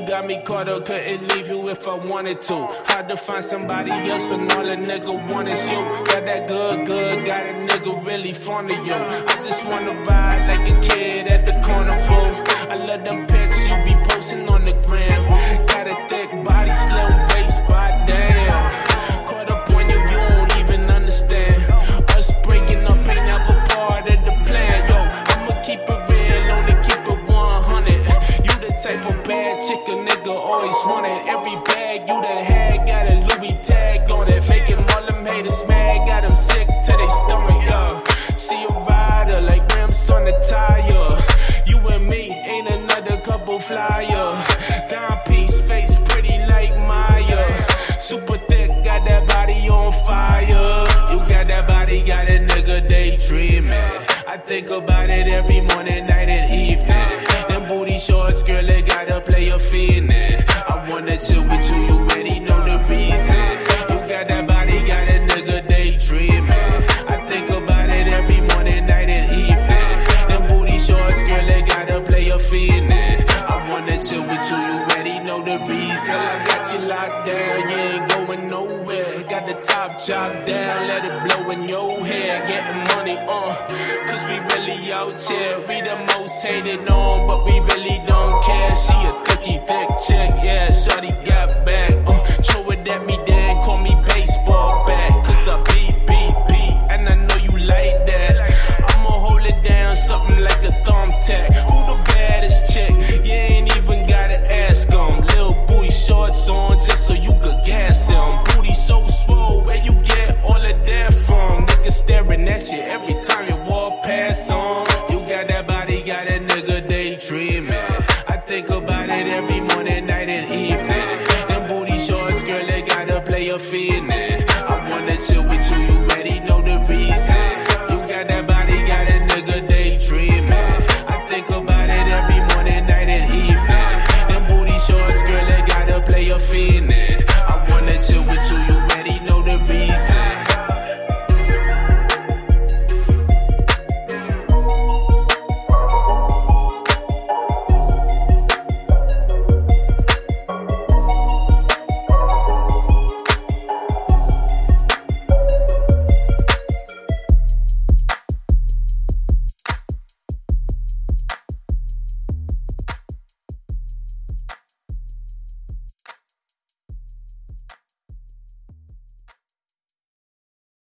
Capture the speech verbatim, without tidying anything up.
got me caught up, couldn't leave you if I wanted to. Hard to find somebody else when all a nigga want is you. Got that good, good, got a nigga really fond of you. I just wanna ride like a kid at the carnival. I love them pics you be posting on the gram. Got a thick body, slim waist, spot damn. Caught up on you, you don't even understand. Us breaking up ain't never part of the plan. Yo, I'ma keep it real, only keep it one hundred. You the type of bad chick a nigga always wanted. Every bag you done had got a Louis tag on it. Making all them haters mad, got them sick to they stomach, yeah. See a rider like rims on the tire. You and me ain't another couple flyer. Dime piece, face pretty like Maya. Super thick, got that body on fire. You got that body, got a nigga daydreaming. I think about it every morning, night and evening. Them booty shorts, girl, they gotta play a feeling. I wanna chill with you, you already know the reason. You got that body, got a nigga daydreaming. I think about it every morning, night and evening. Them booty shorts, girl, they gotta play a feeling. I wanna chill with you, you already know the reason. I got you locked down, you ain't going nowhere. Got the top job down, let it blow in your hair. Getting money on, uh, cause we really out here. We the most hated on, but we really don't care. She a cookie thick chick, yeah, shawty got back. Uh, throw it at me then, call me baseball bat. Cause I beat, beat, beat, and I know you like that. I'ma hold it down, something like a thumbtack. Who the baddest chick? You ain't even gotta ask them. Lil' booty shorts on just so you could gas them. Booty so swole, where you get all of that from? Niggas staring at you every time you walk past them. You got that body, got a nigga daydreaming. I think about it every morning, night and evening. Them booty shorts, girl, they gotta play a feeling.